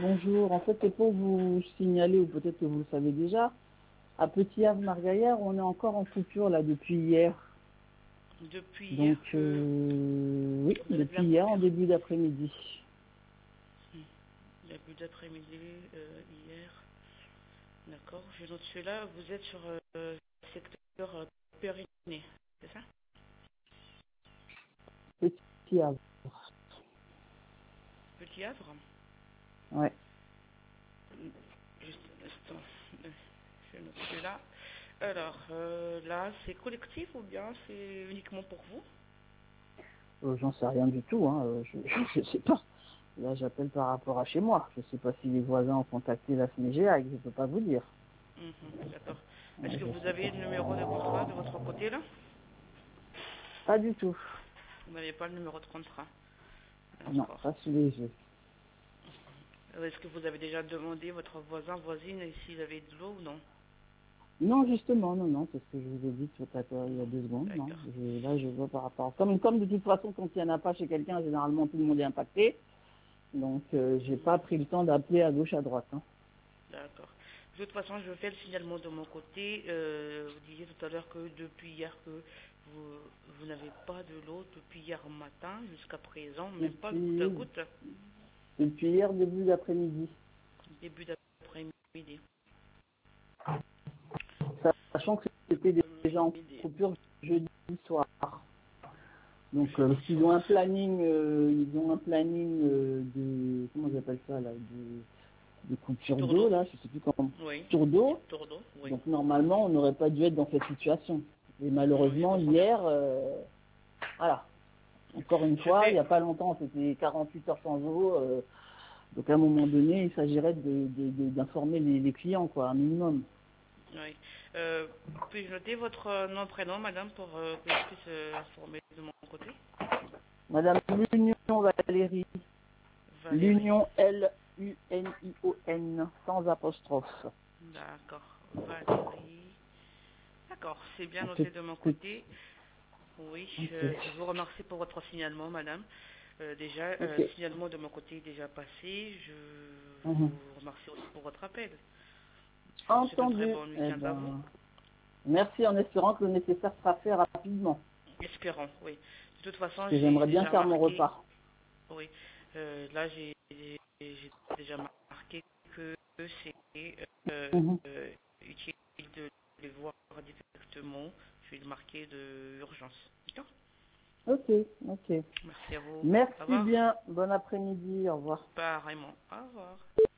bonjour. En fait, c'est pour vous signaler, ou peut-être que vous le savez déjà, à Petit Havre-Margaillère, on est encore en coupure là depuis hier. Depuis hier Donc, que oui, vous avez depuis plein hier en coupure. début d'après-midi. Début d'après-midi, hier. D'accord, je note celui-là. Vous êtes sur secteur Périnée, c'est ça? Petit Havre, Petit Havre. ouais. Juste un instant. Euh, Je note celui-là. Alors, là, c'est collectif ou bien c'est uniquement pour vous? J'en sais rien du tout, hein. Je sais pas. Là, j'appelle par rapport à chez moi. Je sais pas si les voisins ont contacté la SNEGEA, je peux pas vous dire. D'accord. Est-ce Ouais, que je vous sais avez le numéro de contrat de votre côté là? pas du tout. Vous n'avez pas le numéro de contrat. Non, D'accord. pas sous les yeux. Est-ce que vous avez déjà demandé votre voisin, voisine s'ils avaient de l'eau ou non? Non, justement, non, c'est ce que je vous ai dit tout à l'heure il y a 2 secondes. Non. D'accord. Là, je vois par rapport. Comme de toute façon, quand il n'y en a pas chez quelqu'un, généralement tout le monde est impacté. Donc, j'ai pas pris le temps d'appeler à gauche, à droite. Hein. D'accord. De toute façon, je fais le signalement de mon côté. Vous disiez tout à l'heure que depuis hier que vous, vous n'avez pas de l'eau depuis hier matin jusqu'à présent, même pas goutte à Depuis, goutte, depuis hier, début d'après-midi. début d'après-midi. Sachant que c'était déjà en Midi. coupure jeudi soir. Donc, Jeudi parce qu'ils ont soir. un planning, de, comment j'appelle ça là, de coupure Tour d'eau d'eau. là, je sais plus comment, Oui. coupure d'eau. Tour d'eau. Oui. Donc normalement, on n'aurait pas dû être dans cette situation. Et Oui, je malheureusement, comprends bien. hier, voilà, encore une Je fois, il n'y fais. a pas longtemps, c'était 48 heures sans eau. Donc à un moment donné, il s'agirait d'informer les clients, quoi, un minimum. Oui. Euh, Puis-je noter votre nom, prénom, madame, pour que je puisse informer de mon côté? Madame l'Union Valérie, Valérie. l'Union Lunion, sans apostrophe. D'accord. Valérie. D'accord, c'est bien Donc, noté de mon c'est- côté. Oui, ok, je vous remercie pour votre signalement, madame. Déjà, ok. signalement de mon côté est déjà passé. Je Mhm. vous remercie aussi pour votre appel. Je vous souhaite un très Entendu. bon Eh week-end à vous. ben, merci en espérant que le nécessaire sera fait rapidement. Espérons, oui. De toute façon, Parce que j'ai j'aimerais bien déjà faire mon marqué, repas. oui, là, j'ai déjà marqué que c'est Mhm. utile de les voir directement. Je vais le marquer de urgence. D'accord? Ok, ok. Merci à vous. Au Merci revoir. bien. Bon après-midi. Au revoir. Pareillement. Au revoir.